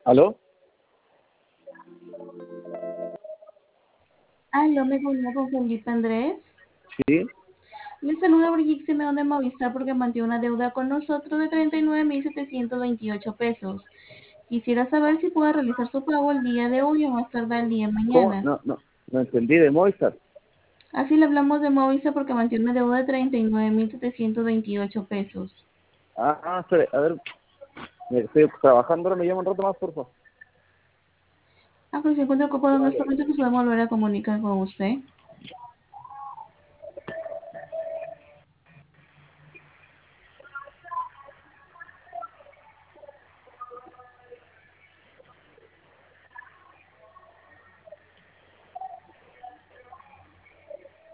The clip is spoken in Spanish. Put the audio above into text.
¿Aló? Aló, me comunico con Felipe Andrés. Sí. Le saluda Brigitte Simeón de Movistar porque mantiene una deuda con nosotros de 39.728 pesos. Quisiera saber si puede realizar su pago el día de hoy o más tardar el día de ¿Cómo? mañana. No entendí de Movistar. Así le hablamos de Movistar porque mantiene una deuda de 39.728 pesos. Espere, a ver, estoy trabajando, ahora me llama un rato más, por favor. Pero si encuentra ocupado en este momento, pues podemos volver a comunicar con usted.